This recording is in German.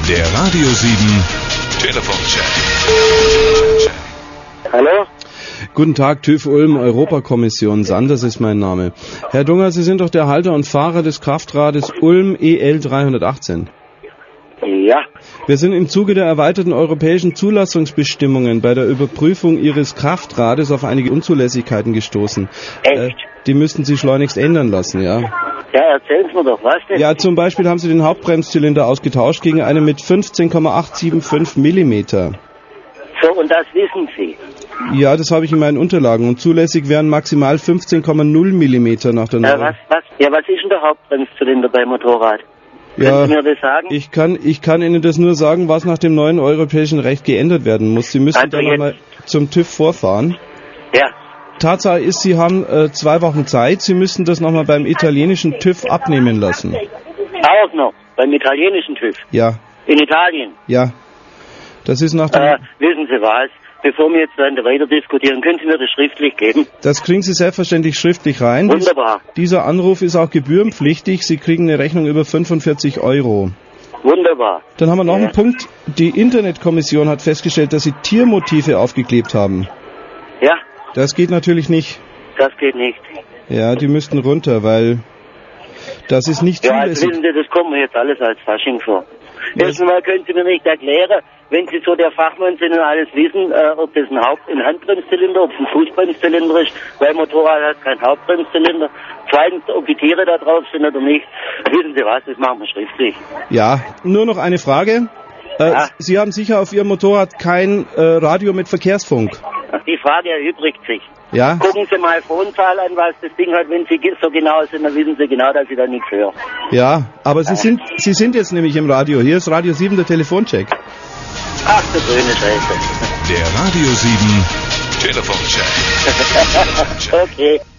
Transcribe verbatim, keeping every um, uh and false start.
Der Radio sieben Telefoncheck. Hallo? Guten Tag, TÜV Ulm, Europakommission. Sanders ist mein Name. Herr Dunger, Sie sind doch der Halter und Fahrer des Kraftrades Ulm E L dreihundertachtzehn. Ja. Wir sind im Zuge der erweiterten europäischen Zulassungsbestimmungen bei der Überprüfung Ihres Kraftrades auf einige Unzulässigkeiten gestoßen. Echt? Äh, die müssten Sie schleunigst ändern lassen, ja? Ja, erzählen Sie mir doch, was denn? Ja, zum Beispiel haben Sie den Hauptbremszylinder ausgetauscht gegen einen mit fünfzehn Komma achthundertfünfundsiebzig Millimeter. So, und das wissen Sie? Ja, das habe ich in meinen Unterlagen. Und zulässig wären maximal fünfzehn Komma null Millimeter nach der neuen. Ja, was, was, ja, was ist denn der Hauptbremszylinder beim Motorrad? Ja, Können Sie mir das sagen? ich kann, ich kann Ihnen das nur sagen, was nach dem neuen europäischen Recht geändert werden muss. Sie müssen Also dann jetzt- nochmal zum TÜV vorfahren. Ja. Tatsache ist, Sie haben äh, zwei Wochen Zeit. Sie müssen das nochmal beim italienischen TÜV abnehmen lassen. Auch noch, beim italienischen TÜV. Ja, In Italien. ja. Das ist nach dem... Äh, wissen Sie was? Bevor wir jetzt dann weiter diskutieren, können Sie mir das schriftlich geben? Das kriegen Sie selbstverständlich schriftlich rein. Dies, Wunderbar. dieser Anruf ist auch gebührenpflichtig. Sie kriegen eine Rechnung über fünfundvierzig Euro. Wunderbar. Dann haben wir noch Ja. einen Punkt. Die Internetkommission hat festgestellt, dass Sie Tiermotive aufgeklebt haben. Ja, Das geht natürlich nicht. das geht nicht. Ja, die müssten runter, weil das ist nicht Ja, also zulässig. wissen Sie, das kommt mir jetzt alles als Fasching vor. Erstens mal können Sie mir nicht erklären, wenn Sie so der Fachmann sind und alles wissen, äh, ob das ein Haupt-, ein Handbremszylinder, ob es ein Fußbremszylinder ist, weil Motorrad hat keinen Hauptbremszylinder. Zweitens, ob die Tiere da drauf sind oder nicht. Wissen Sie was, das machen wir schriftlich. Ja, nur noch eine Frage. Äh, Ja. Sie haben sicher auf Ihrem Motorrad kein äh, Radio mit Verkehrsfunk. Die Frage erübrigt sich. Ja? Gucken Sie mal Frontzahl an, was das Ding hat. Wenn Sie so genau sind, dann wissen Sie genau, dass Sie da nichts hören. Ja, aber Sie sind, Sie sind jetzt nämlich im Radio. Hier ist Radio sieben, der Telefoncheck. Ach, du grüne Scheiße. Der Radio sieben Telefoncheck. Okay.